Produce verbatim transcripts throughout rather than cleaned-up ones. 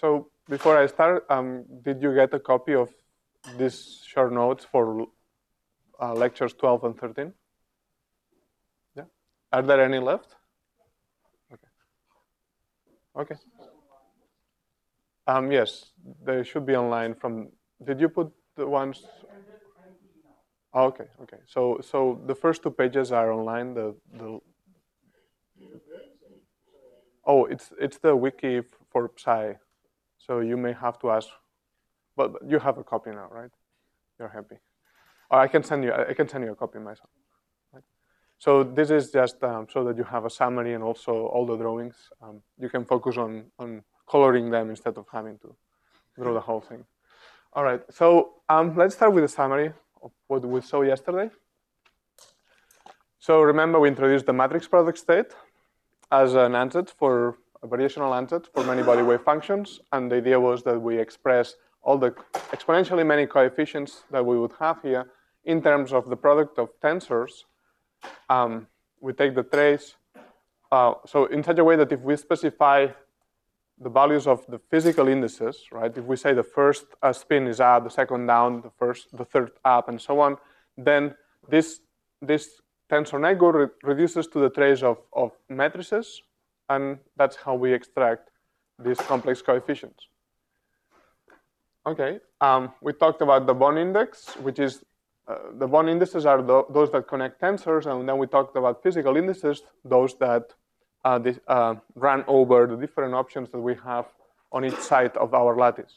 So before I start, um, did you get a copy of these short notes for uh, lectures twelve and thirteen? Yeah. Are there any left? Okay. Okay. Um, yes, they should be online. From did you put the ones? Oh, okay. Okay. So so the first two pages are online. The the oh, it's it's the wiki for Psi. So you may have to ask, but you have a copy now, right? You're happy. Or I can send you. I can send you a copy myself. Right? So this is just um, so that you have a summary and also all the drawings. Um, you can focus on on coloring them instead of having to draw the whole thing. All right. So um, let's start with a summary of what we saw yesterday. So remember, we introduced the matrix product state as an ansatz for a variational ansatz for many body wave functions, and the idea was that we express all the exponentially many coefficients that we would have here in terms of the product of tensors. Um, we take the trace, uh, so in such a way that if we specify the values of the physical indices, right? If we say the first uh, spin is up, the second down, the first, the third up, and so on, then this this tensor network re reduces to the trace of, of matrices, and that's how we extract these complex coefficients. Okay, um, we talked about the bond index, which is uh, the bond indices are the, those that connect tensors, and then we talked about physical indices, those that uh, this, uh, run over the different options that we have on each side of our lattice.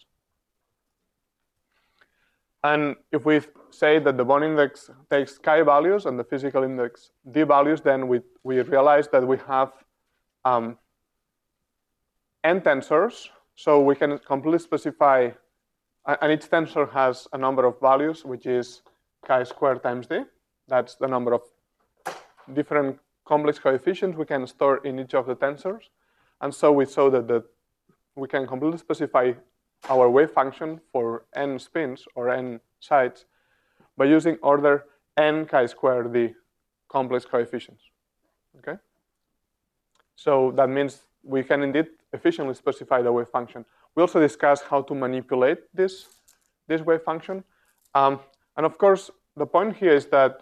And if we say that the bond index takes chi values and the physical index d values, then we, we realize that we have um, n tensors, so we can completely specify, and each tensor has a number of values, which is chi squared times d. That's the number of different complex coefficients we can store in each of the tensors. And so we saw that the, we can completely specify our wave function for n spins or n sides by using order n chi squared d complex coefficients. Okay? So that means we can indeed efficiently specify the wave function. We also discussed how to manipulate this, this wave function. Um, and of course, the point here is that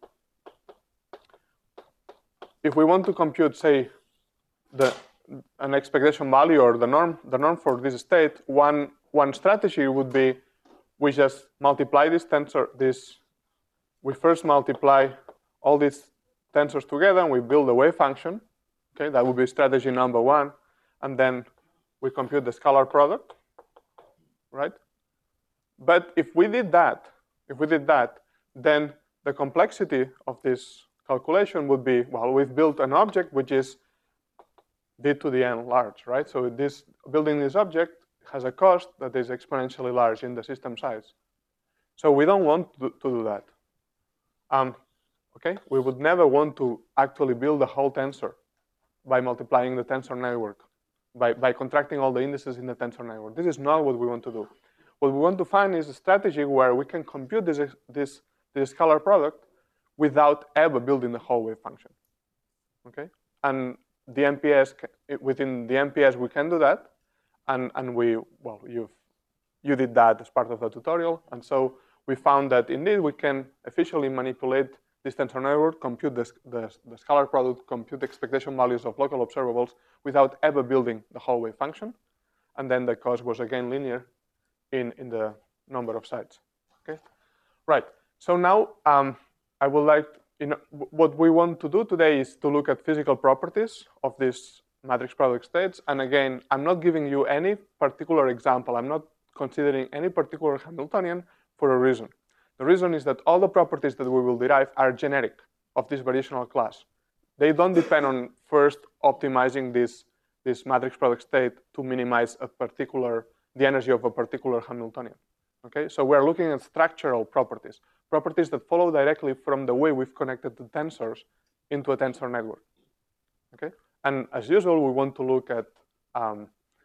if we want to compute, say, the, an expectation value or the norm, the norm for this state, one, one strategy would be we just multiply this tensor, this, we first multiply all these tensors together and we build a wave function. Okay, that would be strategy number one. And then we compute the scalar product, right? But if we did that, if we did that, then the complexity of this calculation would be, well, we've built an object which is d to the n large, right? So this building this object has a cost that is exponentially large in the system size. So we don't want to, to do that. Um, okay, we would never want to actually build the whole tensor by multiplying the tensor network, by, by contracting all the indices in the tensor network. This is not what we want to do. What we want to find is a strategy where we can compute this, this, this scalar product without ever building the whole wave function. Okay, and the M P S, within the M P S we can do that, and and we well you've you did that as part of the tutorial, and so we found that indeed we can efficiently manipulate this tensor network, compute the, the, the scalar product, compute expectation values of local observables without ever building the whole wave function, and then the cost was again linear in in the number of sites. Okay, right. So now um, I would like, you know, what we want to do today is to look at physical properties of these matrix product states. And again, I'm not giving you any particular example. I'm not considering any particular Hamiltonian for a reason. The reason is that all the properties that we will derive are generic of this variational class. They don't depend on first optimizing this, this matrix product state to minimize a particular, the energy of a particular Hamiltonian. Okay, so we're looking at structural properties, properties that follow directly from the way we've connected the tensors into a tensor network. Okay, and as usual, we want to look at um,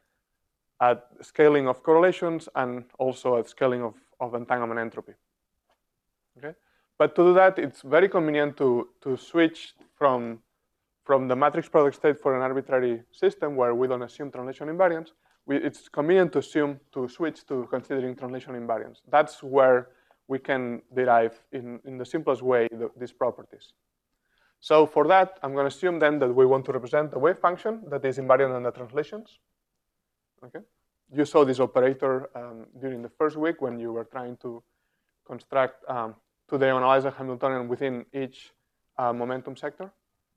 at scaling of correlations and also at scaling of, of entanglement entropy. Okay, but to do that, it's very convenient to to switch from from the matrix product state for an arbitrary system where we don't assume translation invariance. we, it's convenient to assume to switch to considering translation invariance. That's where we can derive in, in the simplest way the, these properties. So for that, I'm going to assume then that we want to represent the wave function that is invariant on the translations. Okay. You saw this operator um, during the first week when you were trying to construct, um, to diagonalize a Hamiltonian within each uh, momentum sector.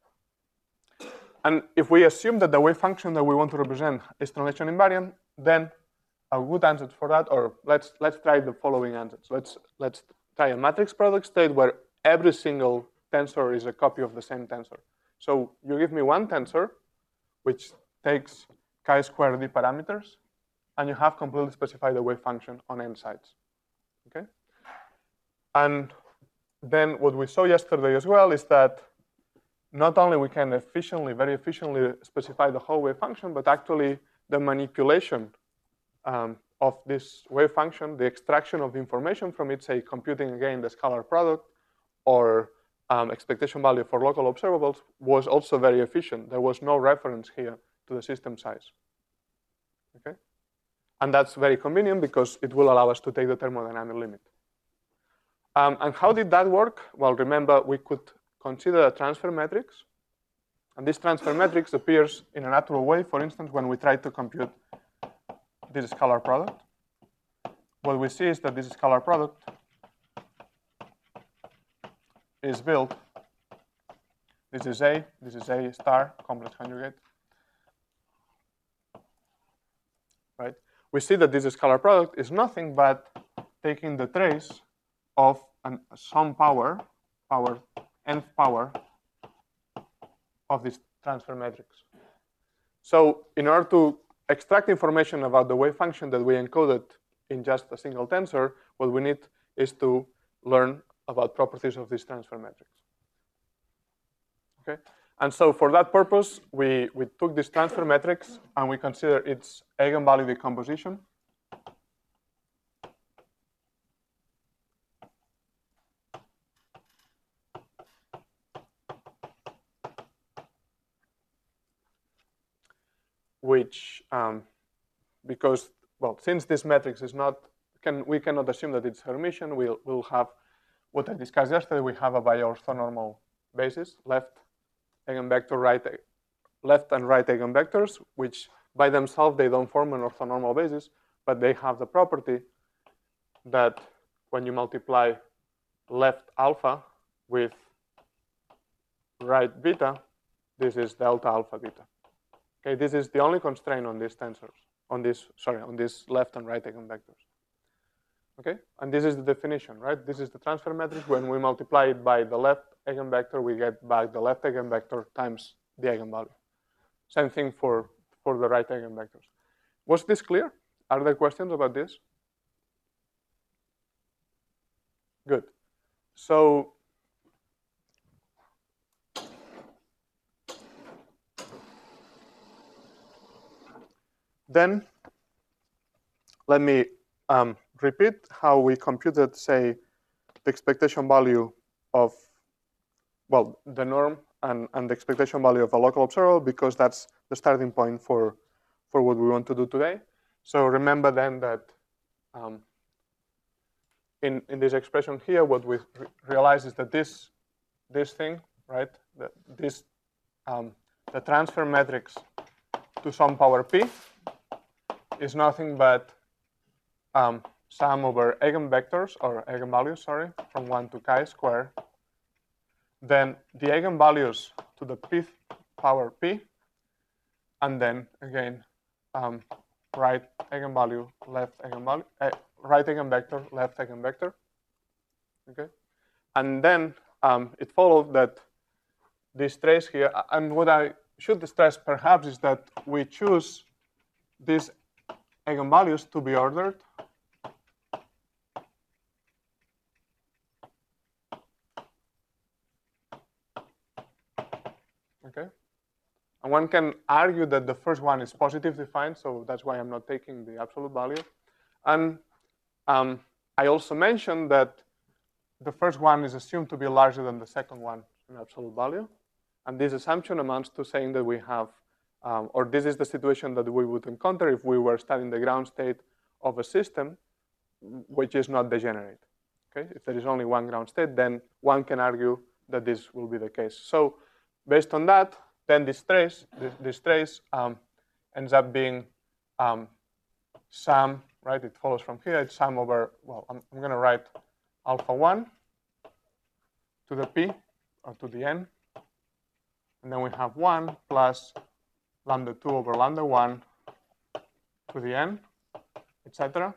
And if we assume that the wave function that we want to represent is translation invariant, then a good answer for that, or let's let's try the following answers. Let's let's try a matrix product state where every single tensor is a copy of the same tensor. So you give me one tensor, which takes chi-square d parameters, and you have completely specified the wave function on n sides. Okay. And then what we saw yesterday as well is that not only we can efficiently, very efficiently specify the whole wave function, but actually the manipulation um, of this wave function, the extraction of the information from it, say computing again the scalar product or um, expectation value for local observables, was also very efficient. There was no reference here to the system size. Okay? And that's very convenient because it will allow us to take the thermodynamic limit. Um, and how did that work? Well, remember, we could consider a transfer matrix. And this transfer matrix appears in a natural way, for instance, when we try to compute this scalar product. What we see is that this scalar product is built. This is A, this is A star, complex conjugate. Right? We see that this scalar product is nothing but taking the trace of an, some power, power nth power of this transfer matrix. So in order to extract information about the wave function that we encoded in just a single tensor, what we need is to learn about properties of this transfer matrix. Okay? And so for that purpose, we, we took this transfer matrix and we consider its eigenvalue decomposition. Which, um, because, well, since this matrix is not, can, we cannot assume that it's Hermitian, we'll, we'll have what I discussed yesterday, we have a bi-orthonormal basis, left eigenvector, right, left and right eigenvectors, which by themselves, they don't form an orthonormal basis, but they have the property that when you multiply left alpha with right beta, this is delta alpha beta. Okay, this is the only constraint on these tensors, on this, sorry, on these left and right eigenvectors. Okay, and this is the definition, right? This is the transfer matrix. When we multiply it by the left eigenvector, we get back the left eigenvector times the eigenvalue. Same thing for, for the right eigenvectors. Was this clear? Are there questions about this? Good. So, then let me um, repeat how we computed, say, the expectation value of, well, the norm and, and the expectation value of a local observable, because that's the starting point for, for what we want to do today. So remember then that um, in, in this expression here, what we re realize is that this, this thing, right, the, this, um, the transfer matrix to some power p is nothing but um, sum over eigenvectors, or eigenvalues, sorry, from one to chi square. Then the eigenvalues to the pth power p, and then again, um, right eigenvalue, left eigenvalue, uh, right eigenvector, left eigenvector. Okay, and then um, it followed that this trace here, and what I should stress perhaps is that we choose these eigenvalues to be ordered okay, and one can argue that the first one is positively defined, so that's why I'm not taking the absolute value. And um, I also mentioned that the first one is assumed to be larger than the second one in absolute value, and this assumption amounts to saying that we have um, or this is the situation that we would encounter if we were studying the ground state of a system which is not degenerate. Okay? If there is only one ground state, then one can argue that this will be the case. So based on that, then this trace, this, this trace um, ends up being um, sum, right? It follows from here. It's sum over, well, I'm, I'm going to write alpha one to the p, or to the n. And then we have one plus lambda two over lambda one to the n, et cetera.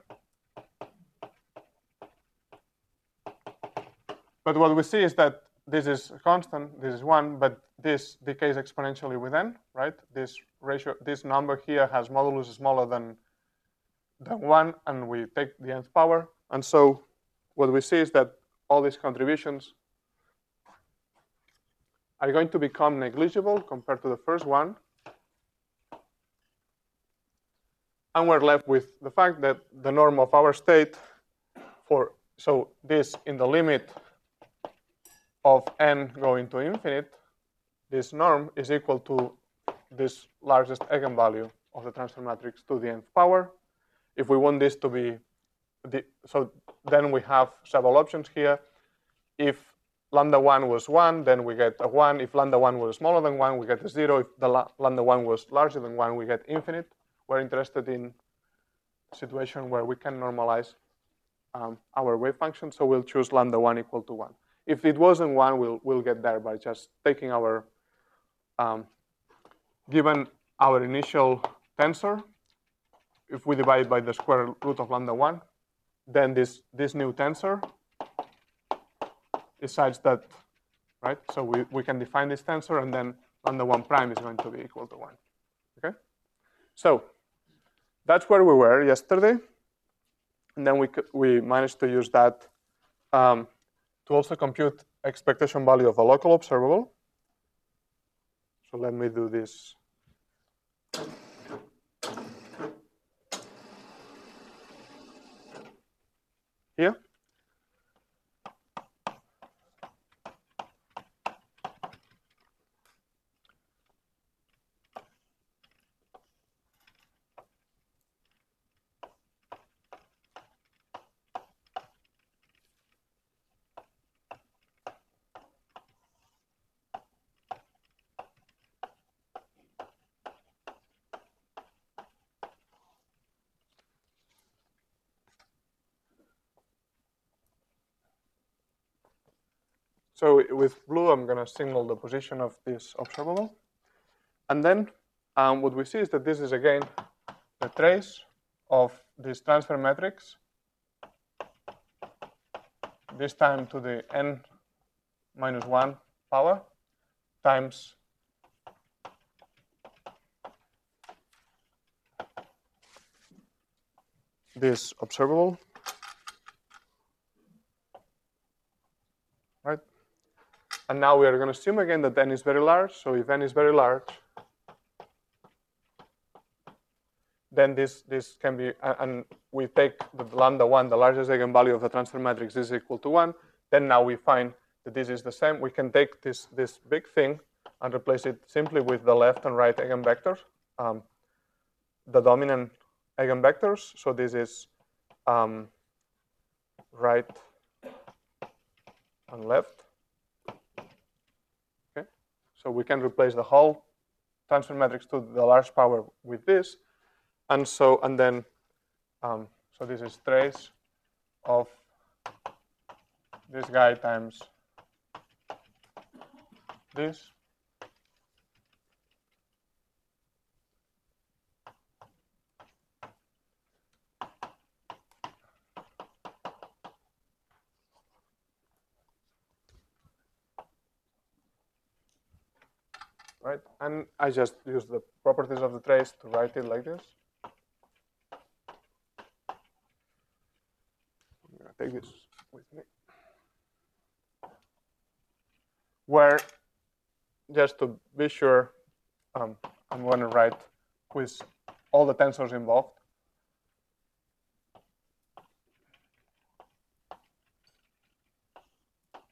But what we see is that this is a constant, this is one, but this decays exponentially with n, right? This ratio, this number here has modulus smaller than, than one, and we take the nth power. And so what we see is that all these contributions are going to become negligible compared to the first one. And we're left with the fact that the norm of our state for, so this in the limit of n going to infinite, this norm is equal to this largest eigenvalue of the transfer matrix to the nth power. If we want this to be, the, so then we have several options here. If lambda one was one, then we get a one. If lambda one was smaller than one, we get a zero. If the lambda one was larger than one, we get infinite. We're interested in a situation where we can normalize um, our wave function, so we'll choose lambda one equal to one. If it wasn't one, we'll, we'll get there by just taking our, um, given our initial tensor, if we divide by the square root of lambda one, then this, this new tensor is such that, right? So we, we can define this tensor, and then lambda one prime is going to be equal to one, okay? So that's where we were yesterday. And then we, we managed to use that um, to also compute expectation value of a local observable. So let me do this. Here. So with blue, I'm going to signal the position of this observable. And then um, what we see is that this is, again, the trace of this transfer matrix, this time to the n minus one power, times this observable, right? And now we are going to assume again that n is very large. So if n is very large, then this, this can be, and we take the lambda one, the largest eigenvalue of the transfer matrix is equal to one. Then now we find that this is the same. We can take this, this big thing and replace it simply with the left and right eigenvectors, um, the dominant eigenvectors. So this is um, right and left. Okay, so we can replace the whole transfer matrix to the large power with this, and so and then um, so this is trace of this guy times this. Right, and I just use the properties of the trace to write it like this. I'm going to take this with me. Where, just to be sure, um, I'm going to write with all the tensors involved.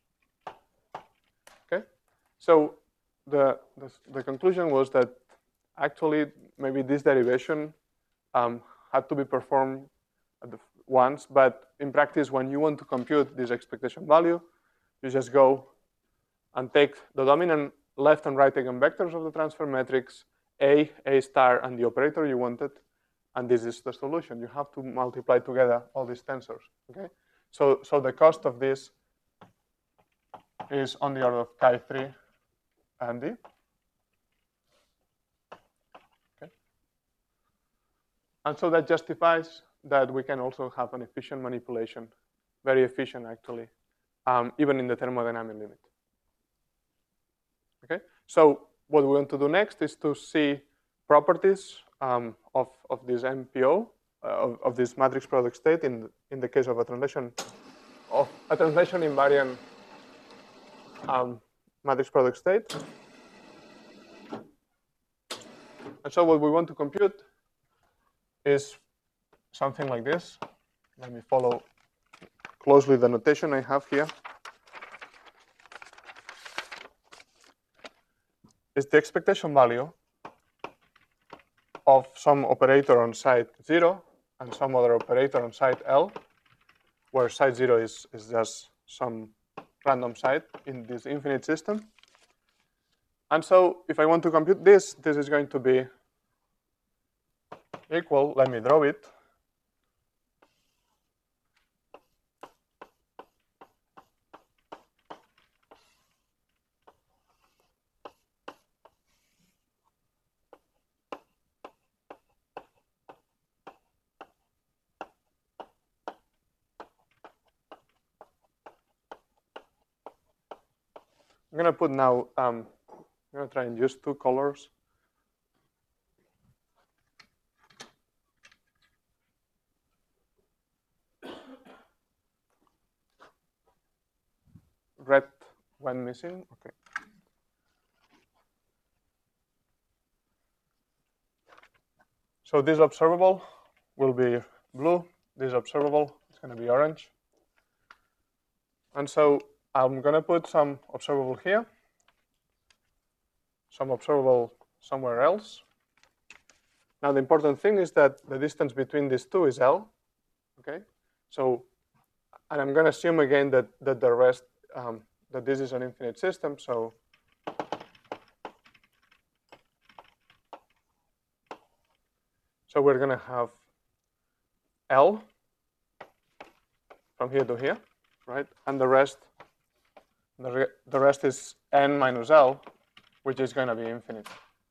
Okay, so the, the, the conclusion was that actually, maybe this derivation um, had to be performed at the once, but in practice, when you want to compute this expectation value, you just go and take the dominant left and right eigenvectors of the transfer matrix, A, A star, and the operator you wanted, and this is the solution. You have to multiply together all these tensors, okay? So, so the cost of this is on the order of chi three and D. Okay. And so that justifies that we can also have an efficient manipulation, very efficient actually, um, even in the thermodynamic limit. Okay, so what we want to do next is to see properties um, of, of this M P O, uh, of, of this matrix product state in, in the case of a translation of a translation invariant um, matrix product state. And so what we want to compute is something like this. Let me follow closely the notation I have here. It's the expectation value of some operator on site zero and some other operator on site L, where site zero is, is just some random site in this infinite system. And so if I want to compute this, this is going to be equal, let me draw it. I'm going to put now, um, I'm going to try and use two colors. Red when missing, okay. So this observable will be blue, this observable is going to be orange. And so I'm going to put some observable here, some observable somewhere else. Now the important thing is that the distance between these two is L, okay? So, and I'm going to assume again that, that the rest, um, that this is an infinite system, so so we're going to have L from here to here, right? And the rest, the, re the rest is N minus L, which is going to be infinite.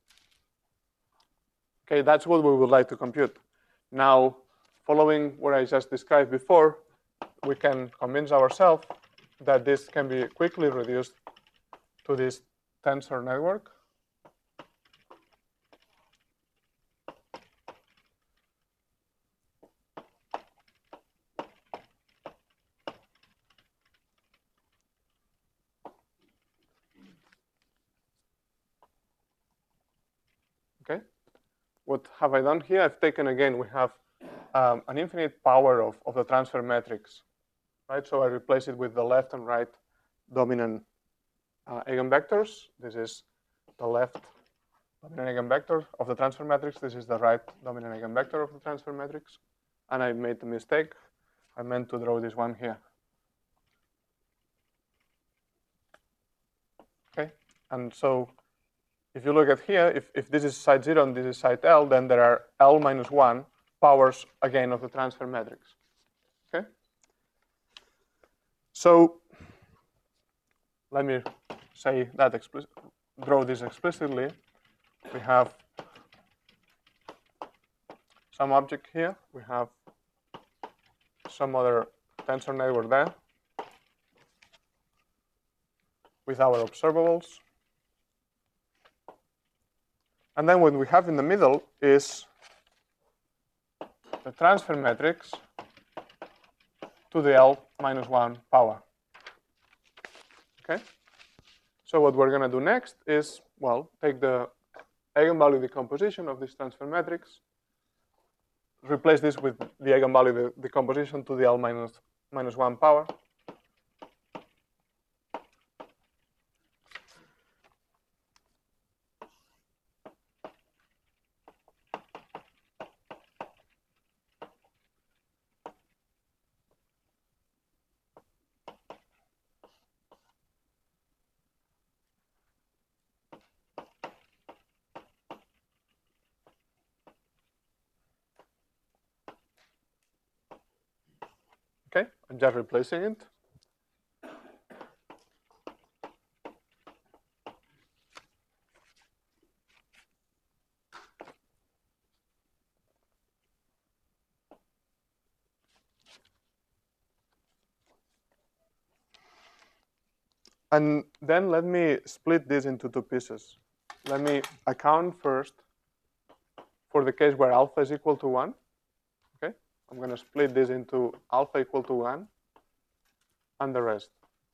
Okay, that's what we would like to compute. Now, following what I just described before, we can convince ourselves that this can be quickly reduced to this tensor network. Okay, what have I done here? I've taken, again, we have um, an infinite power of, of the transfer matrix, right? So I replace it with the left and right dominant uh, eigenvectors. This is the left dominant eigenvector of the transfer matrix. This is the right dominant eigenvector of the transfer matrix. And I made a mistake. I meant to draw this one here. Okay, and so if you look at here, if, if this is site zero and this is site L, then there are L minus one powers, again, of the transfer matrix. Okay? So let me say that explicit, draw this explicitly. We have some object here. We have some other tensor network there with our observables. And then what we have in the middle is the transfer matrix to the L minus one power. Okay? So what we're going to do next is, well, take the eigenvalue decomposition of this transfer matrix, replace this with the eigenvalue decomposition to the L minus, minus one power. I'm just replacing it. And then let me split this into two pieces. Let me account first for the case where alpha is equal to one. Okay, I'm going to split this into alpha equal to one and the rest.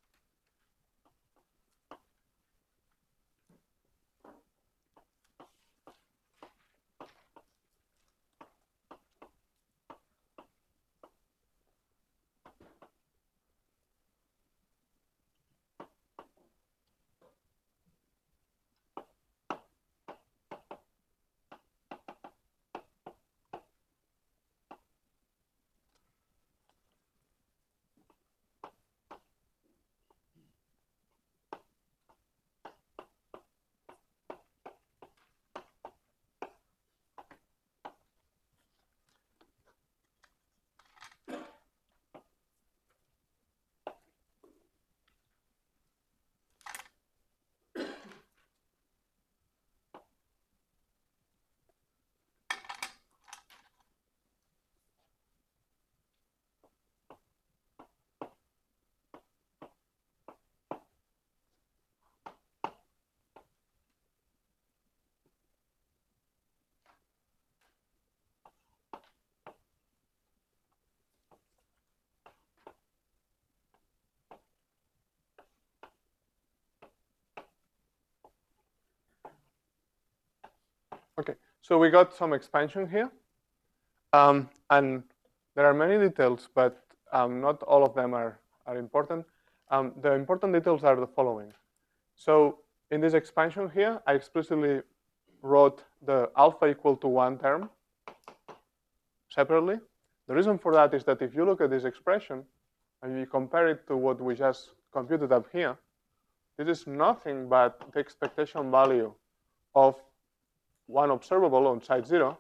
Okay, so we got some expansion here. Um, and there are many details, but um, not all of them are, are important. Um, the important details are the following. So in this expansion here, I explicitly wrote the alpha equal to one term separately. The reason for that is that if you look at this expression and you compare it to what we just computed up here, this is nothing but the expectation value of one observable on site zero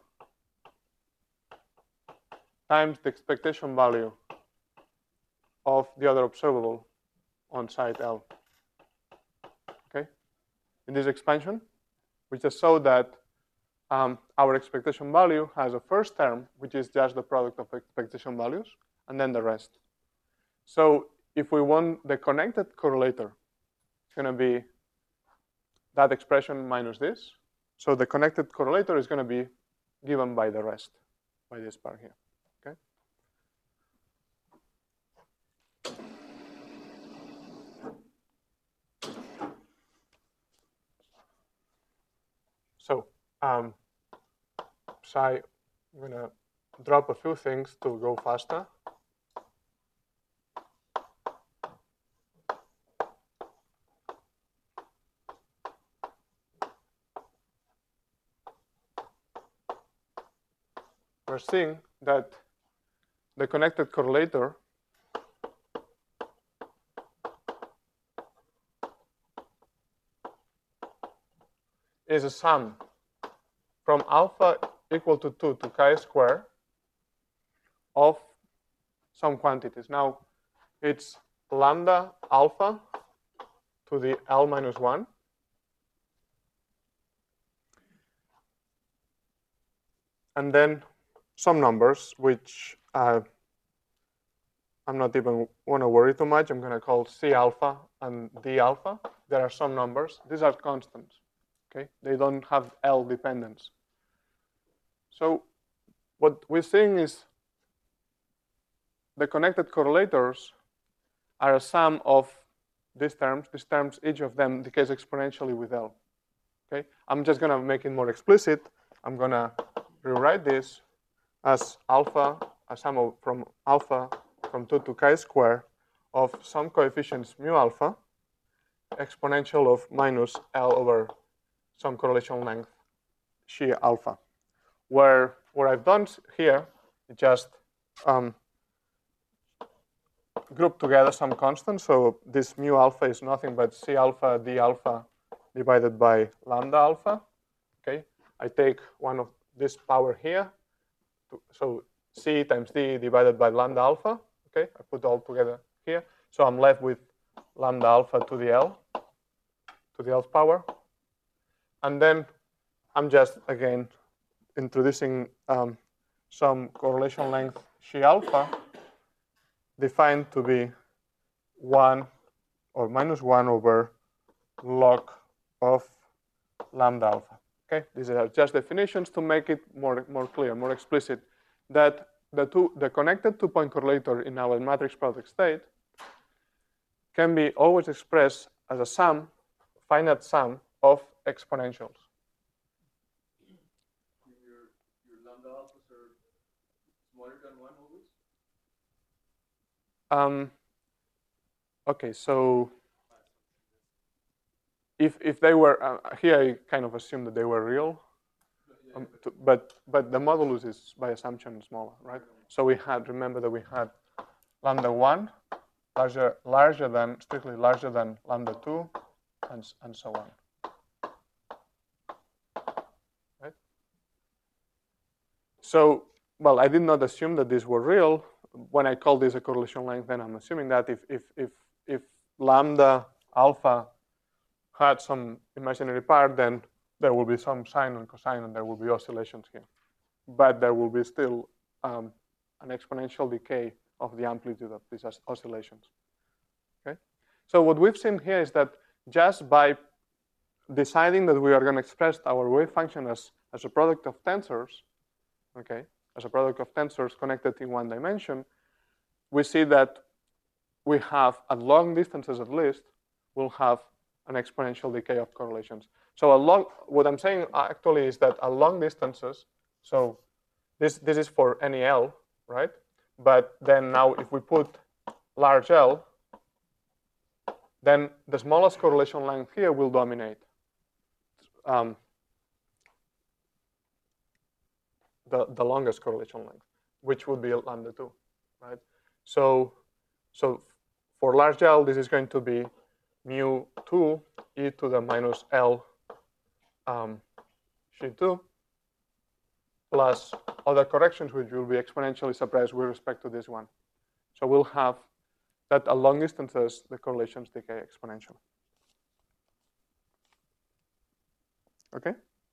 times the expectation value of the other observable on site L. Okay? In this expansion, we just saw that um, our expectation value has a first term, which is just the product of expectation values, and then the rest. So if we want the connected correlator, it's going to be that expression minus this. So the connected correlator is going to be given by the rest, by this part here. Okay? So um, psi, I'm going to drop a few things to go faster. We're seeing that the connected correlator is a sum from alpha equal to two to chi squared of some quantities. Now, it's lambda alpha to the L minus one. And then some numbers, which uh, I'm not even want to worry too much. I'm going to call C alpha and D alpha. There are some numbers. These are constants. Okay? They don't have L dependence. So what we're seeing is the connected correlators are a sum of these terms. These terms, each of them decays exponentially with L. Okay? I'm just going to make it more explicit. I'm going to rewrite this as alpha, a sum of from alpha from two to chi squared of some coefficients mu alpha, exponential of minus L over some correlation length xi alpha. Where what I've done here is just um, group together some constants. So this mu alpha is nothing but C alpha D alpha divided by lambda alpha. Okay, I take one of this power here. So C times D divided by lambda alpha. Okay, I put all together here. So I'm left with lambda alpha to the L, to the Lth power. And then I'm just, again, introducing um, some correlation length Xi alpha defined to be one or minus one over log of lambda alpha. Okay, these are just definitions to make it more, more clear, more explicit, that the two, the connected two-point correlator in our matrix product state can be always expressed as a sum, finite sum of exponentials. Your, your lambda alphas are smaller than one always? Um, okay, so if if they were uh, here, I kind of assume that they were real, um, to, but but the modulus is by assumption smaller, right? So we had, remember that we had lambda one larger larger than strictly larger than lambda two, and and so on. Right? So well, I did not assume that these were real. When I call this a correlation length, then I'm assuming that if if if if lambda alpha had some imaginary part, then there will be some sine and cosine, and there will be oscillations here. But there will be still um, an exponential decay of the amplitude of these oscillations. Okay. So what we've seen here is that just by deciding that we are going to express our wave function as, as a product of tensors, okay, as a product of tensors connected in one dimension, we see that we have, at long distances at least, we'll have an exponential decay of correlations. So a long, what I'm saying actually is that at long distances, so this, this is for any L, right? But then now if we put large L, then the smallest correlation length here will dominate. Um, the, the longest correlation length, which would be lambda two, right? So, so for large L, this is going to be mu two e to the minus L um, Xi two plus other corrections, which will be exponentially suppressed with respect to this one. So we'll have that at long distances, the correlations decay exponentially. Okay?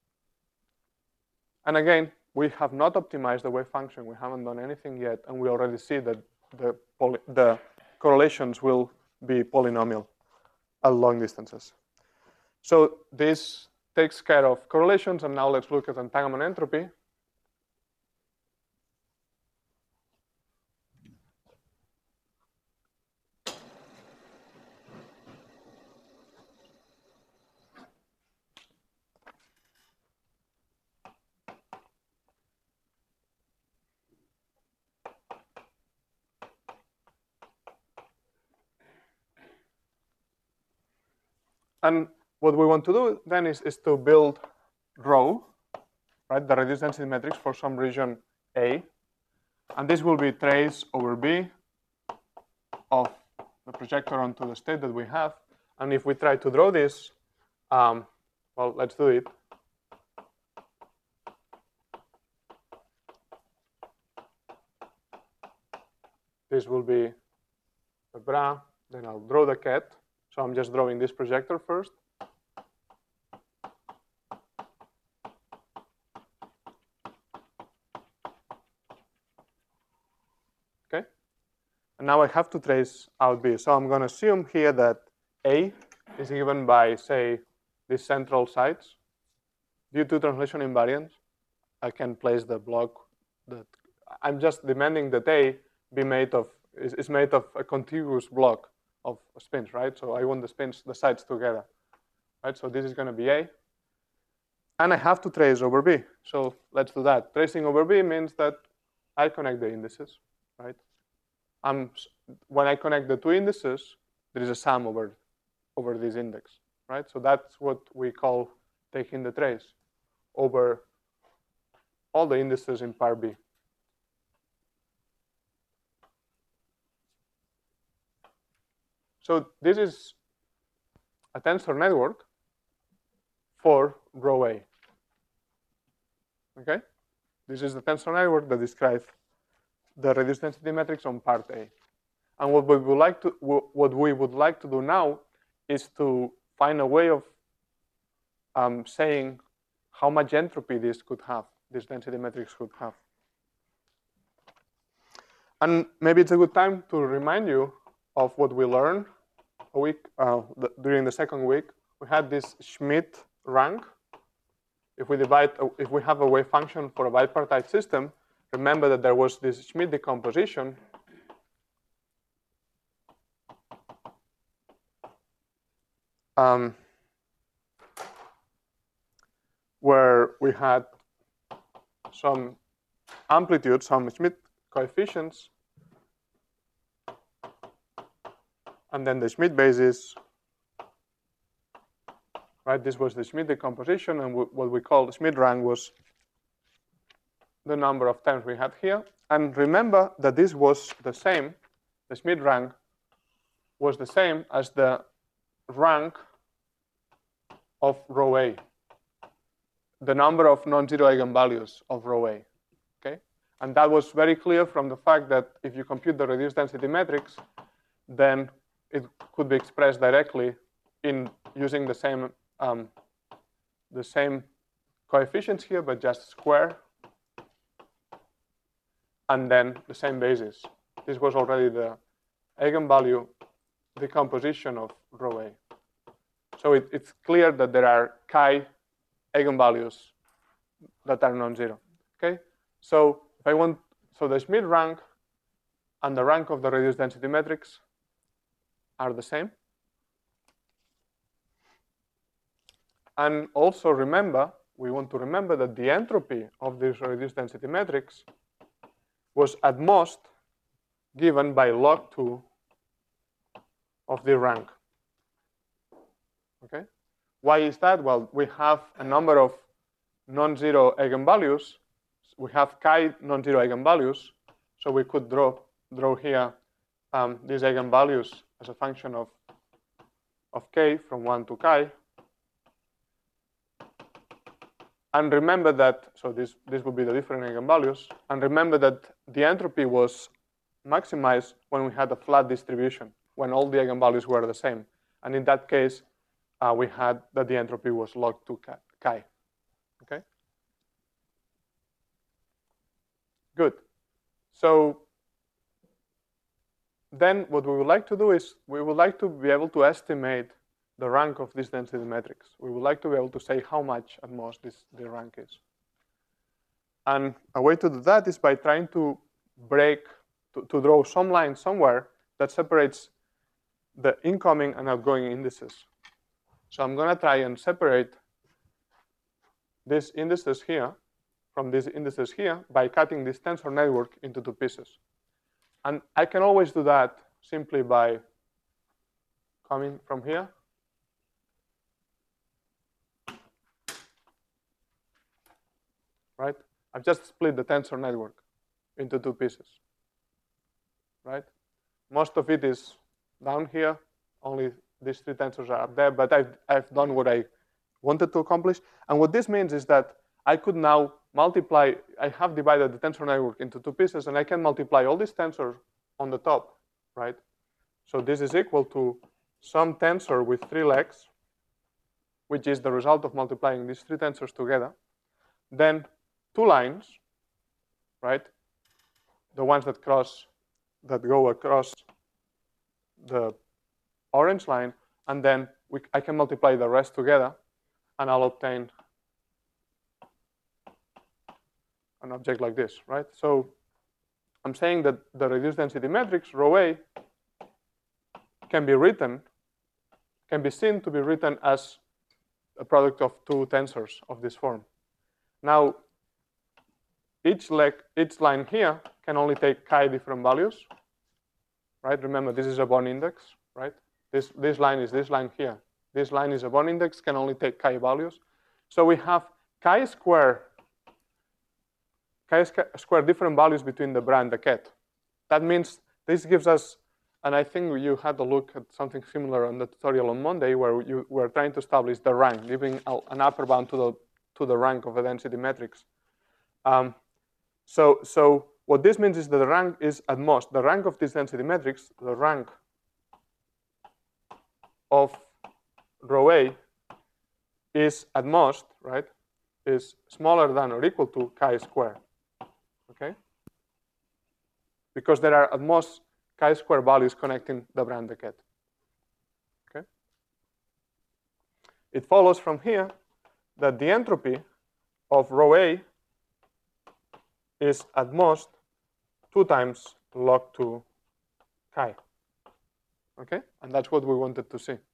And again, we have not optimized the wave function. We haven't done anything yet, and we already see that the, poly the correlations will be polynomial at long distances. So this takes care of correlations, and now let's look at entanglement entropy. And what we want to do then is, is to build rho, right, the reduced density matrix for some region A. And this will be trace over B of the projector onto the state that we have. And if we try to draw this, um, well, let's do it. This will be the bra, then I'll draw the cat. So I'm just drawing this projector first. Okay. And now I have to trace out B. So I'm going to assume here that A is given by, say, these central sites. Due to translation invariance, I can place the block that I'm just demanding that A be made of is, is made of a contiguous block of spins, right? So I want the spins, the sides together, right? So this is going to be A. And I have to trace over B. So let's do that. Tracing over B means that I connect the indices, right? I'm, when I connect the two indices, there is a sum over, over this index, right? So that's what we call taking the trace over all the indices in part B. So this is a tensor network for rho A. Okay? This is the tensor network that describes the reduced density matrix on part A. And what we would like to what we would like to do now is to find a way of um, saying how much entropy this could have, this density matrix could have. And maybe it's a good time to remind you of what we learned a week uh, the, during the second week. We had this Schmidt rank. If we divide, if we have a wave function for a bipartite system, remember that there was this Schmidt decomposition. Um, where we had some amplitude, some Schmidt coefficients, and then the Schmidt basis, right? This was the Schmidt decomposition, and what we call the Schmidt rank was the number of terms we had here. And remember that this was the same, the Schmidt rank was the same as the rank of rho A, the number of non-zero eigenvalues of rho A, okay? And that was very clear from the fact that if you compute the reduced density matrix, then it could be expressed directly in using the same um, the same coefficients here, but just square, and then the same basis. This was already the eigenvalue decomposition of rho A. So it, it's clear that there are chi eigenvalues that are non-zero. Okay. So if I want, so the Schmidt rank and the rank of the reduced density matrix are the same. And also remember, we want to remember that the entropy of this reduced density matrix was at most given by log two of the rank. Okay? Why is that? Well, we have a number of non-zero eigenvalues. We have chi non-zero eigenvalues, so we could draw draw here um, these eigenvalues as a function of of k from one to chi. And remember that, so this, this would be the different eigenvalues. And remember that the entropy was maximized when we had a flat distribution, when all the eigenvalues were the same. And in that case, uh, we had that the entropy was log two chi. Okay? Good. So then what we would like to do is we would like to be able to estimate the rank of this density matrix. We would like to be able to say how much at most this the rank is. And a way to do that is by trying to break, to, to draw some line somewhere that separates the incoming and outgoing indices. So I'm going to try and separate these indices here from these indices here by cutting this tensor network into two pieces. And I can always do that simply by coming from here. Right? I've just split the tensor network into two pieces. Right? Most of it is down here. Only these three tensors are up there, but I've, I've done what I wanted to accomplish. And what this means is that I could now multiply, I have divided the tensor network into two pieces, and I can multiply all these tensors on the top, right? So this is equal to some tensor with three legs, which is the result of multiplying these three tensors together. Then two lines, right? The ones that cross, that go across the orange line, and then we, I can multiply the rest together, and I'll obtain an object like this, right? So I'm saying that the reduced density matrix, rho A, can be written, can be seen to be written as a product of two tensors of this form. Now, each leg, each line here can only take chi different values, right? Remember, this is a bond index, right? This, this line is this line here. This line is a bond index, can only take chi values. So we have chi square, chi square different values between the bra and the ket. That means this gives us, and I think you had a look at something similar on the tutorial on Monday where you were trying to establish the rank, giving an upper bound to the, to the rank of a density matrix. Um, so, so what this means is that the rank is at most, the rank of this density matrix, the rank of rho A is at most, right, is smaller than or equal to chi squared, okay? Because there are at most chi square values connecting the Brand-Dequette, okay? It follows from here that the entropy of rho A is at most two times log two chi, okay? And that's what we wanted to see.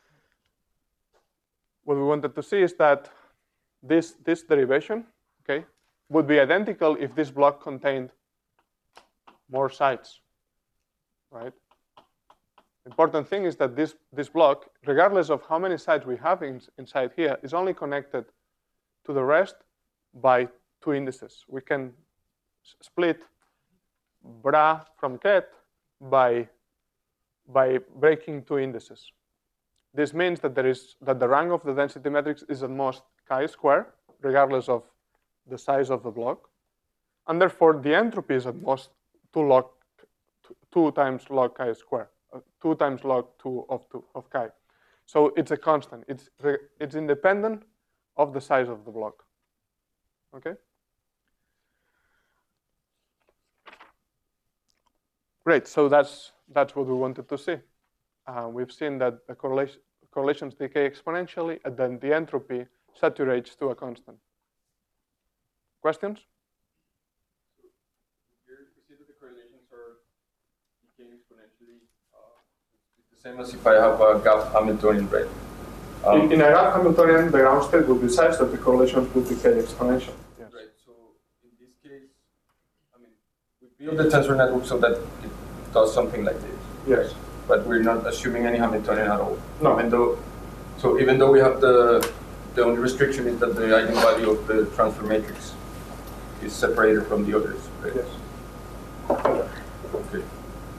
What we wanted to see is that this, this derivation, okay, would be identical if this block contained more sides, right? The important thing is that this, this block, regardless of how many sides we have in, inside here, is only connected to the rest by two indices. We can split bra from ket by, by breaking two indices. This means that there is that the rank of the density matrix is at most chi squared, regardless of the size of the block, and therefore the entropy is at most two log two times log chi squared, uh, two times log two of two of chi. So it's a constant. It's it's independent of the size of the block. Okay. Great. So that's that's what we wanted to see. Uh, we've seen that the correlation, correlations decay exponentially, and then the entropy saturates to a constant. Questions? Here we see that the correlations are decaying exponentially. Uh, it's the same as if I have a gap Hamiltonian, right? Um, in, in a gap Hamiltonian, the ground state would be such that the correlations would decay exponentially. Yes. Right. So in this case, I mean, we build the tensor network so that it does something like this. Yes. But we're not assuming any Hamiltonian at all. No. Even though, so even though we have the the only restriction is that the eigenvalue of the transfer matrix is separated from the others. Right? Yes. Okay.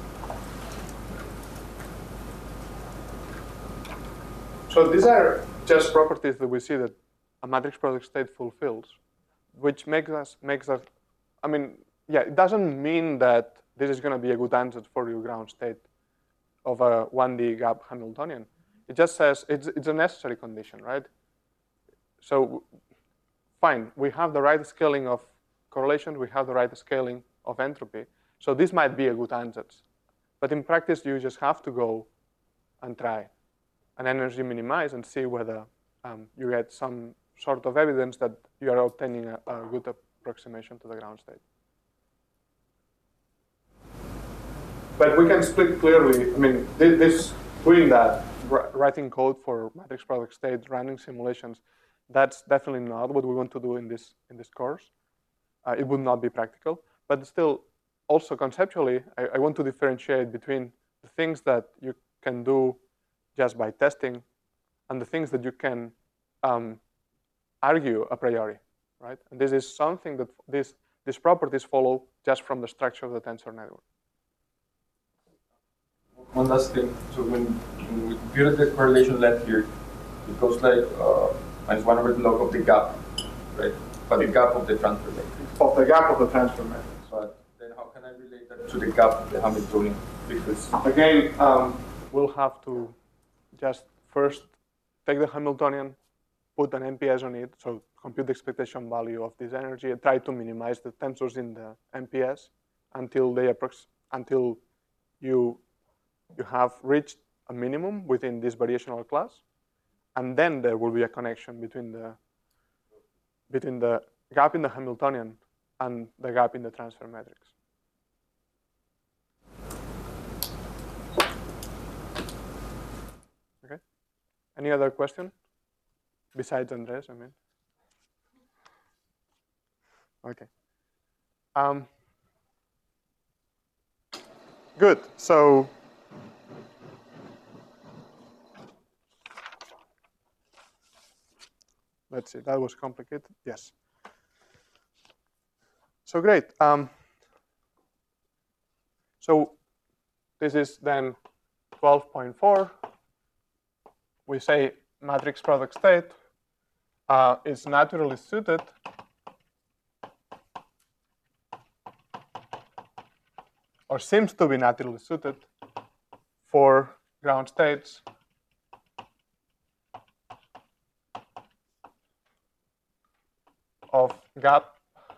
So these are just properties that we see that a matrix product state fulfills, which makes us makes us. I mean, yeah, it doesn't mean that this is going to be a good answer for your ground state of a one D gap Hamiltonian. It just says it's, it's a necessary condition, right? So fine, we have the right scaling of correlation, we have the right scaling of entropy. So this might be a good answer. But in practice, you just have to go and try and energy minimize and see whether um, you get some sort of evidence that you are obtaining a, a good approximation to the ground state. But we can split clearly. I mean, this doing that, writing code for matrix product state, running simulations, that's definitely not what we want to do in this in this course. Uh, it would not be practical. But still, also conceptually, I, I want to differentiate between the things that you can do just by testing and the things that you can um, argue a priori, right? And this is something that this these properties follow just from the structure of the tensor network. One last thing. So when, when we compute the correlation length here, it goes like uh, minus one over the log of the gap, right? But the gap of the transfer matrix. Of the gap of the transfer matrix. But then how can I relate that to the gap of the Hamiltonian? Because again, um, we'll have to just first take the Hamiltonian, put an N P S on it, so compute the expectation value of this energy, and try to minimize the tensors in the N P S until they approx until you you have reached a minimum within this variational class, and then there will be a connection between the between the gap in the Hamiltonian and the gap in the transfer matrix. Okay. Any other question besides Andres? I mean. Okay. Um, good. So. Let's see, that was complicated. Yes. So great. Um, so this is then twelve point four. We say matrix product state uh, is naturally suited or seems to be naturally suited for ground states of gap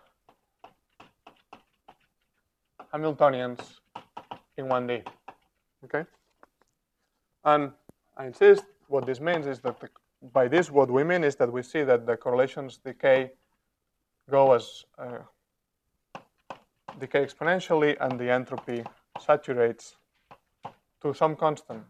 Hamiltonians in one D. Okay? And I insist, what this means is that the, by this, what we mean is that we see that the correlations decay go as uh, decay exponentially, and the entropy saturates to some constant.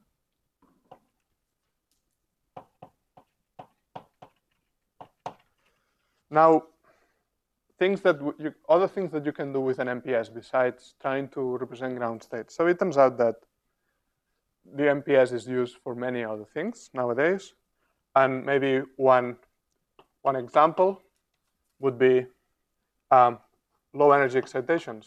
Now, things that you, other things that you can do with an M P S besides trying to represent ground states. So it turns out that the M P S is used for many other things nowadays, and maybe one one example would be um, low energy excitations.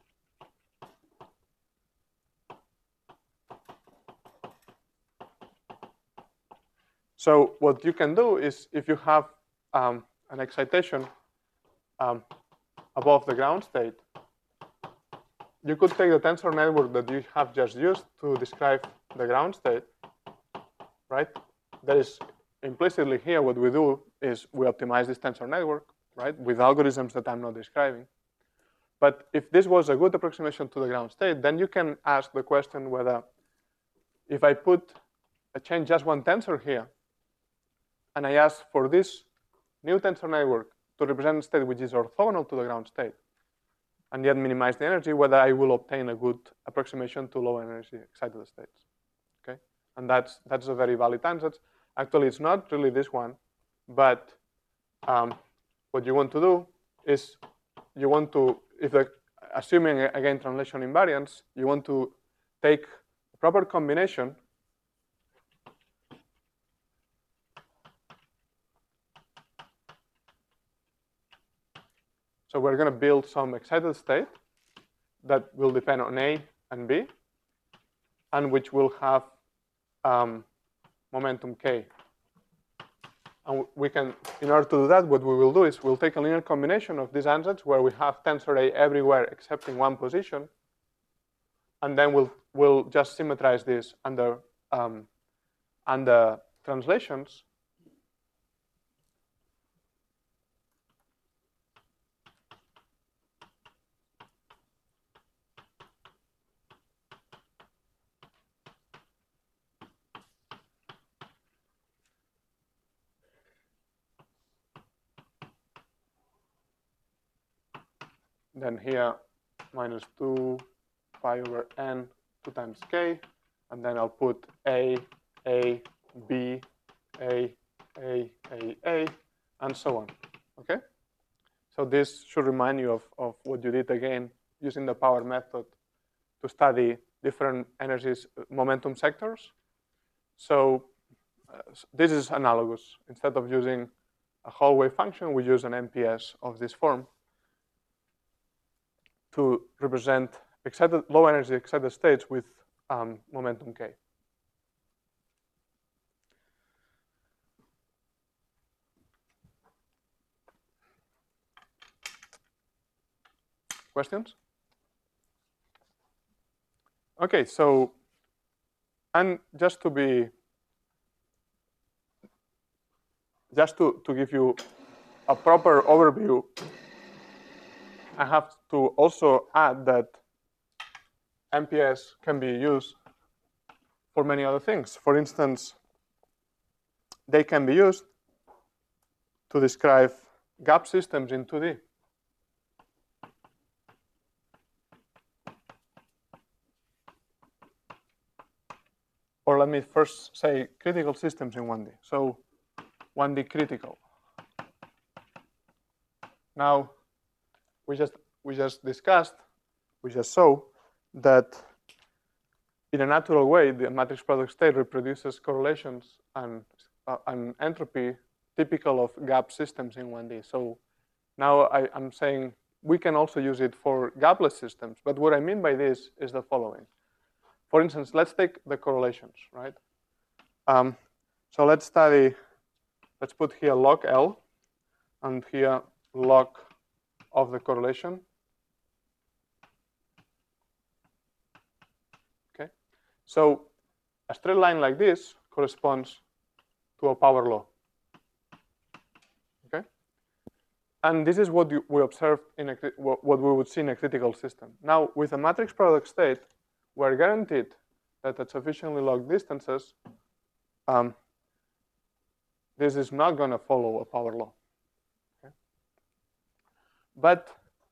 So what you can do is, if you have um, an excitation um, above the ground state, you could take the tensor network that you have just used to describe the ground state, right? That is implicitly here, what we do is we optimize this tensor network, right, with algorithms that I'm not describing. But if this was a good approximation to the ground state, then you can ask the question whether, if I put a change just one tensor here, and I ask for this new tensor network to represent a state which is orthogonal to the ground state, and yet minimize the energy, whether I will obtain a good approximation to low energy excited states. Okay, and that's that's a very valid answer. Actually, it's not really this one, but um, what you want to do is you want to, if the, assuming again translation invariance, you want to take a proper combination So we're going to build some excited state that will depend on A and B, and which will have um, momentum K. And we can, in order to do that, what we will do is we'll take a linear combination of these ansatz where we have tensor A everywhere except in one position, and then we'll we'll just symmetrize this under um, under translations. Then here, minus two pi over n, two times k, and then I'll put A, A, B, A, A, A, A, and so on. Okay? So this should remind you of, of what you did again using the power method to study different energies, momentum sectors. So uh, this is analogous. Instead of using a whole wave function, we use an M P S of this form to represent excited, low energy excited states with um, momentum K. Questions? Okay, so, and just to be, just to, to give you a proper overview, I have to also add that M P S can be used for many other things. For instance, they can be used to describe gap systems in two D. Or let me first say critical systems in one D. So one D critical. Now, we just we just discussed, we just saw that in a natural way, the matrix product state reproduces correlations and, uh, and entropy typical of gap systems in one D. So now I, I'm saying we can also use it for gapless systems. But what I mean by this is the following. For instance, let's take the correlations, right? Um, so let's study, let's put here log L and here log of the correlation. So a straight line like this corresponds to a power law. Okay? And this is what you, we observed in a, what we would see in a critical system. Now, with a matrix product state, we're guaranteed that at sufficiently log distances, um, this is not going to follow a power law. Okay? But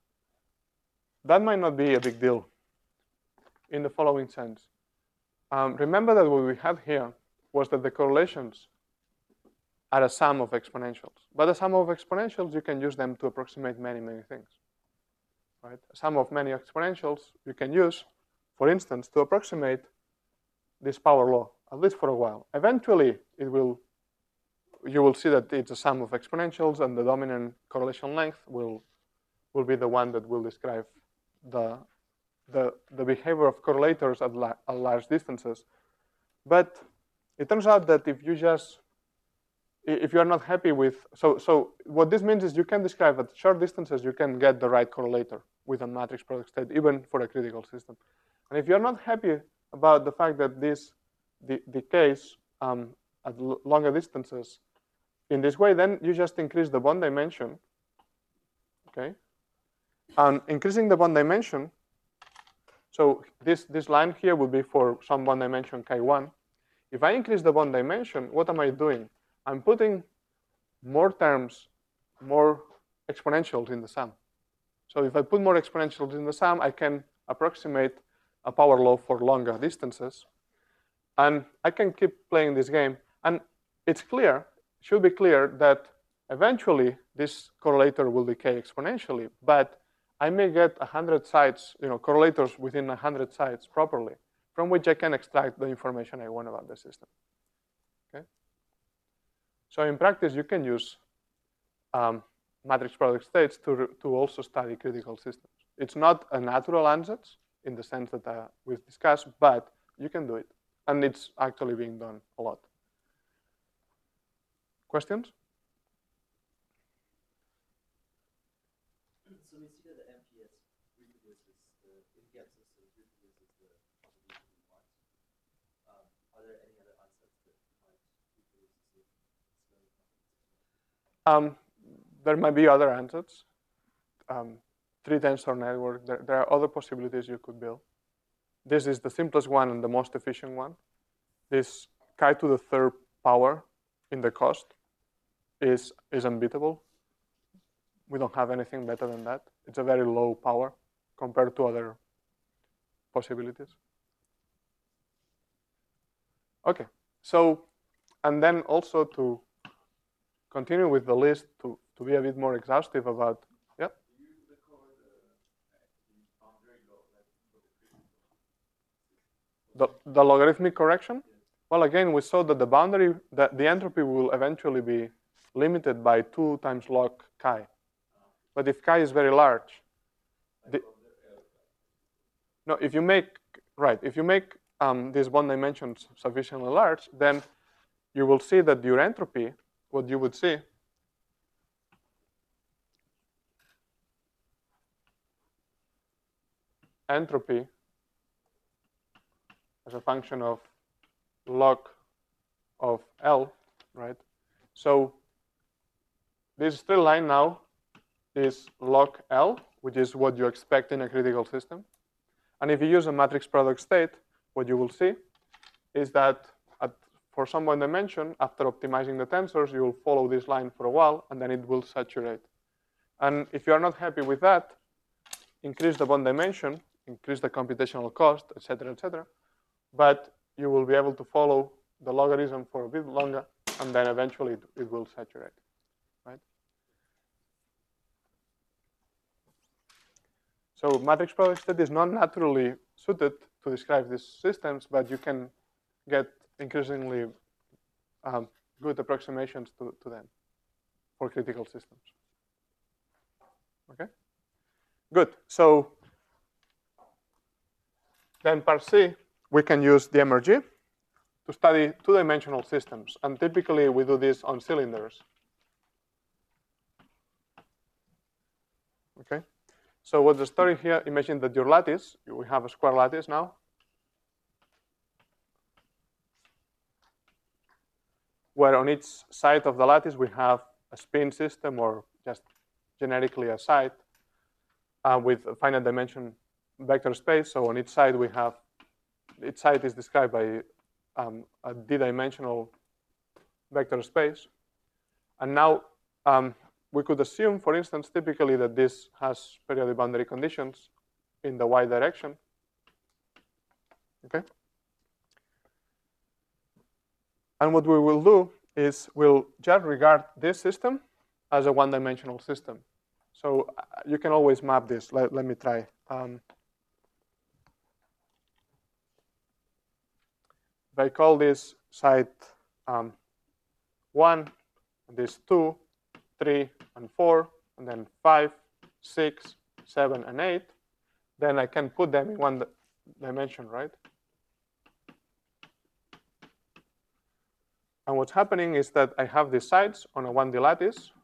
that might not be a big deal in the following sense. Um, remember that what we had here was that the correlations are a sum of exponentials. But a sum of exponentials, you can use them to approximate many, many things. Right? A sum of many exponentials you can use, for instance, to approximate this power law, at least for a while. Eventually, it will, you will see that it's a sum of exponentials, and the dominant correlation length will, will be the one that will describe the, the, the behavior of correlators at, la at large distances. But it turns out that if you just, if you're not happy with, so, so what this means is you can describe at short distances, you can get the right correlator with a matrix product state, even for a critical system. And if you're not happy about the fact that this de decays um, at longer distances in this way, then you just increase the bond dimension, okay? And increasing the bond dimension, so this, this line here would be for some bond dimension chi one. If I increase the bond dimension, what am I doing? I'm putting more terms, more exponentials in the sum. So if I put more exponentials in the sum, I can approximate a power law for longer distances. And I can keep playing this game. And it's clear, should be clear, that eventually this correlator will decay exponentially. But I may get one hundred sites, you know, correlators within one hundred sites properly, from which I can extract the information I want about the system. Okay? So in practice, you can use um, matrix product states to, to also study critical systems. It's not a natural ansatz in the sense that uh, we've discussed, but you can do it. And it's actually being done a lot. Questions? So we see that the M P S reproduces the, it gets us to reproduces the population we want. Um, are there any other ansatz that might reproduce the same? Um, there might be other ansatz. Um, three tensor network, there, there are other possibilities you could build. This is the simplest one and the most efficient one. This chi to the third power in the cost is, is unbeatable. We don't have anything better than that. It's a very low power compared to other possibilities. Okay, so, and then also to continue with the list, to, to be a bit more exhaustive about, yeah? The, the logarithmic correction? Well, again, we saw that the boundary, that the entropy will eventually be limited by two times log chi. But if chi is very large, the, no, if you make, right, if you make um, these bond dimensions sufficiently large, then you will see that your entropy, what you would see, entropy as a function of log of L, right? So this straight line now is log L, which is what you expect in a critical system. And if you use a matrix product state, what you will see is that at, for some one dimension, after optimizing the tensors, you will follow this line for a while, and then it will saturate. And if you are not happy with that, increase the bond dimension, increase the computational cost, et cetera, et cetera. But you will be able to follow the logarithm for a bit longer, and then eventually it, it will saturate, right? So matrix product state is not naturally suited to describe these systems, but you can get increasingly um, good approximations to, to them for critical systems. Okay? Good. So then part C, we can use the M R G to study two-dimensional systems. And typically, we do this on cylinders. Okay? So what's the story here? Imagine that your lattice, we have a square lattice now. where on each side of the lattice we have a spin system or just generically a site uh, with a finite dimension vector space. So on each side we have, each side is described by um, a d-dimensional vector space. And now um, we could assume, for instance, typically that this has periodic boundary conditions in the y direction. Okay. And what we will do is we'll just regard this system as a one-dimensional system. So uh, you can always map this. Let, let me try. Um, if I call this site um, one, this two, three, and four, and then five, six, seven, and eight, then I can put them in one dimension, right? And what's happening is that I have these sites on a one D lattice.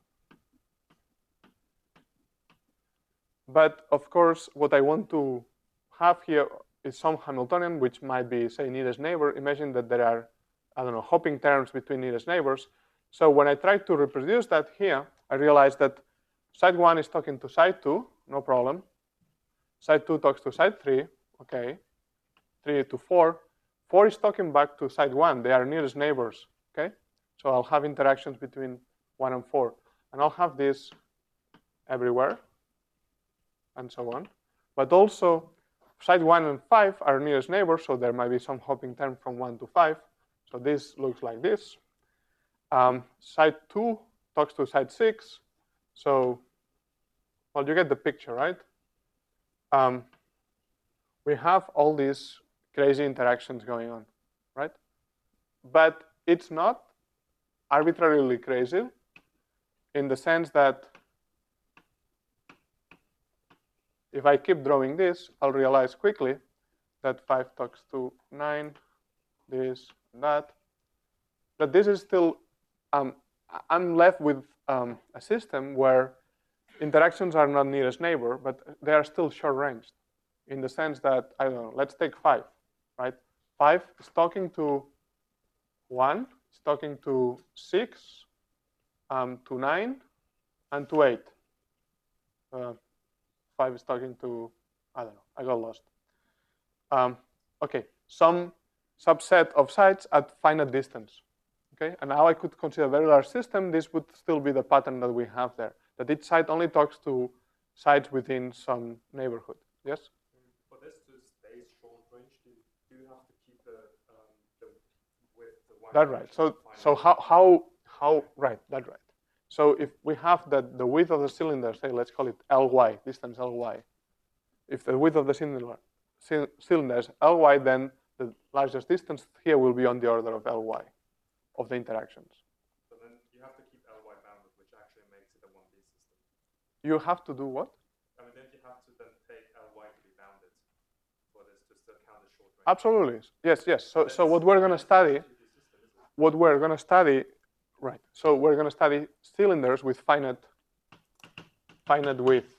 But of course, what I want to have here is some Hamiltonian, which might be, say, nearest neighbor. Imagine that there are, I don't know, hopping terms between nearest neighbors. So when I try to reproduce that here, I realize that site one is talking to site two, no problem. Site two talks to site three, okay. three to four. four is talking back to site one. They are nearest neighbors, okay. So I'll have interactions between one and four. And I'll have this everywhere, and so on. But also, site one and five are nearest neighbors, so there might be some hopping term from one to five. So this looks like this. Um, site two talks to site six. So, well, you get the picture, right? Um, we have all these crazy interactions going on, right? But it's not arbitrarily crazy in the sense that if I keep drawing this, I'll realize quickly that five talks to nine, this, and that. But this is still, um, I'm left with um, a system where interactions are not nearest neighbor, but they are still short-ranged in the sense that, I don't know, let's take five, right? five is talking to one, it's talking to six, um, to nine, and to eight. Uh, five is talking to, I don't know, I got lost. Um, okay, some subset of sites at finite distance. Okay, and now I could consider a very large system. This would still be the pattern that we have there, that each site only talks to sites within some neighborhood. Yes? For this to stay short range, do you have to keep the, um, the width, the one. That's right. So, so how, how, how, right, that's right. So if we have that the width of the cylinder, say, let's call it L Y, distance L Y. If the width of the cylinder, cylinder is L Y, then the largest distance here will be on the order of L Y, of the interactions. So then you have to keep L Y bounded, which actually makes it a one D system. You have to do what? I mean, then you have to then take L Y to be bounded for this to still count as short range. Absolutely. Yes, yes. So, so what we're going to study, what we're going to study, right. So we're going to study cylinders with finite, finite width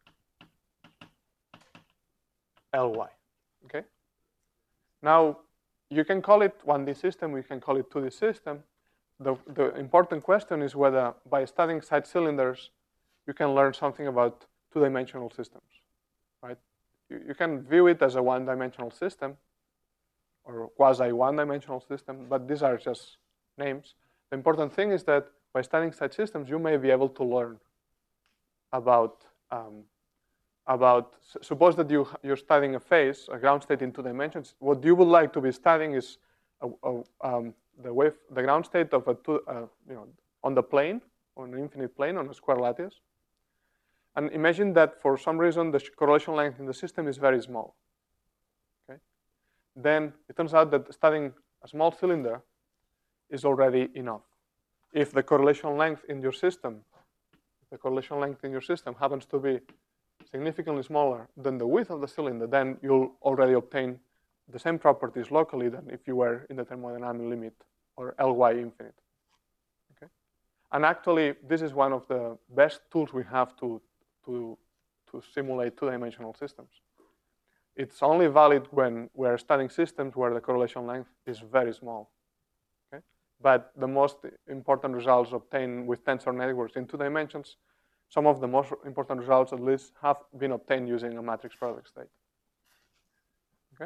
L Y. Okay. Now, you can call it one D system, we can call it two D system. The, the important question is whether by studying side cylinders, you can learn something about two-dimensional systems, right? You, you can view it as a one-dimensional system or quasi one-dimensional system, but these are just names. The important thing is that by studying such systems, you may be able to learn about, um, about suppose that you, you're studying a phase, a ground state in two dimensions. What you would like to be studying is a, a, um, the wave, the ground state of a two, uh, you know, on the plane, on an infinite plane, on a square lattice. And imagine that for some reason the correlation length in the system is very small. Okay? Then it turns out that studying a small cylinder is already enough. If the correlation length in your system, the correlation length in your system happens to be significantly smaller than the width of the cylinder, then you'll already obtain the same properties locally than if you were in the thermodynamic limit or L Y infinite. Okay? And actually, this is one of the best tools we have to, to, to simulate two-dimensional systems. It's only valid when we're studying systems where the correlation length is very small. Okay? but the most important results obtained with tensor networks in two dimensions, some of the most important results at least have been obtained using a matrix product state. Okay?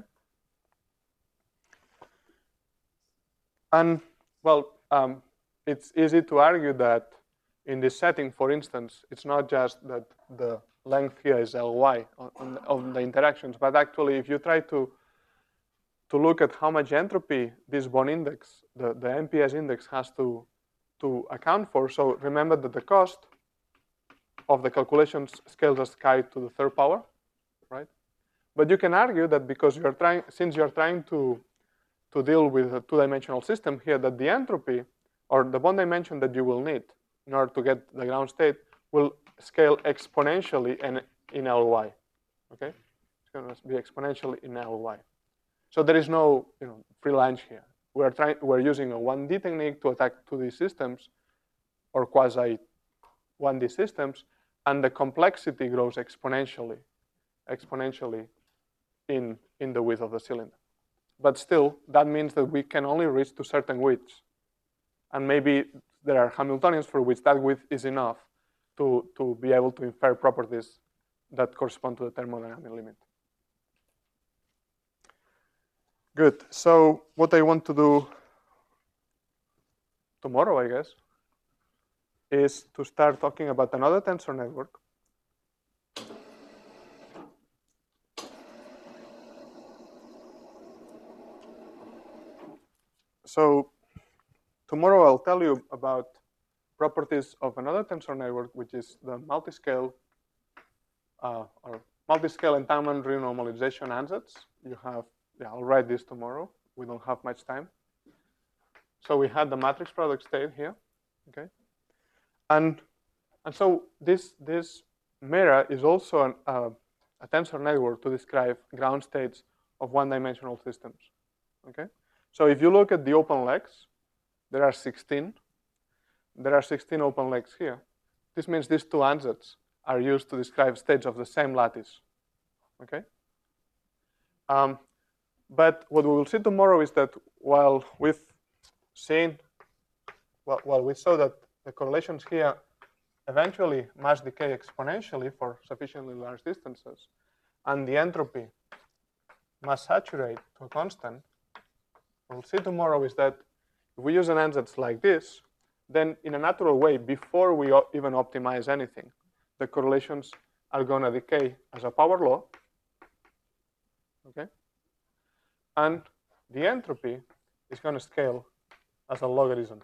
And, well, um, it's easy to argue that in this setting, for instance, it's not just that the length here is Ly on, on, on the interactions, but actually if you try to, to look at how much entropy this bond index, the, the M P S index has to, to account for, so remember that the cost of the calculations scales as chi to the third power, right? But you can argue that because you're trying, since you're trying to, to deal with a two-dimensional system here, that the entropy or the bond dimension that you will need in order to get the ground state will scale exponentially in, in Ly, okay? It's going to be exponentially in Ly. So there is no, you know, free lunch here. We're trying, we're using a one D technique to attack two D systems or quasi one D systems, and the complexity grows exponentially, exponentially in, in the width of the cylinder. But still, that means that we can only reach to certain widths. And maybe there are Hamiltonians for which that width is enough to, to be able to infer properties that correspond to the thermodynamic limit. Good. So what I want to do tomorrow, I guess, is to start talking about another tensor network. So tomorrow I'll tell you about properties of another tensor network, which is the multiscale uh, or multiscale entanglement renormalization ansatz. You have, yeah, I'll write this tomorrow. We don't have much time. So we had the matrix product state here, okay? And, and so this, this Mera is also an, uh, a tensor network to describe ground states of one-dimensional systems, okay? So if you look at the open legs, there are sixteen. There are sixteen open legs here. This means these two ansatz are used to describe states of the same lattice, okay? Um, but what we will see tomorrow is that while we've seen, well, while we saw that the correlations here eventually mass decay exponentially for sufficiently large distances, and the entropy mass saturate to a constant, what we'll see tomorrow is that if we use an ansatz like this, then in a natural way, before we even optimize anything, the correlations are going to decay as a power law, okay? And the entropy is going to scale as a logarithm,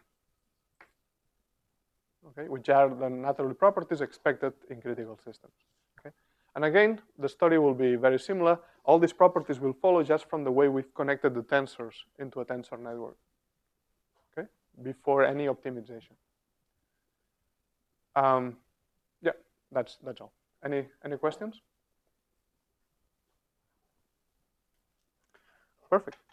okay? Which are the natural properties expected in critical systems, okay? And again, the story will be very similar. All these properties will follow just from the way we've connected the tensors into a tensor network, okay? Before any optimization. Um, yeah, that's, that's all. Any, any questions? Perfect.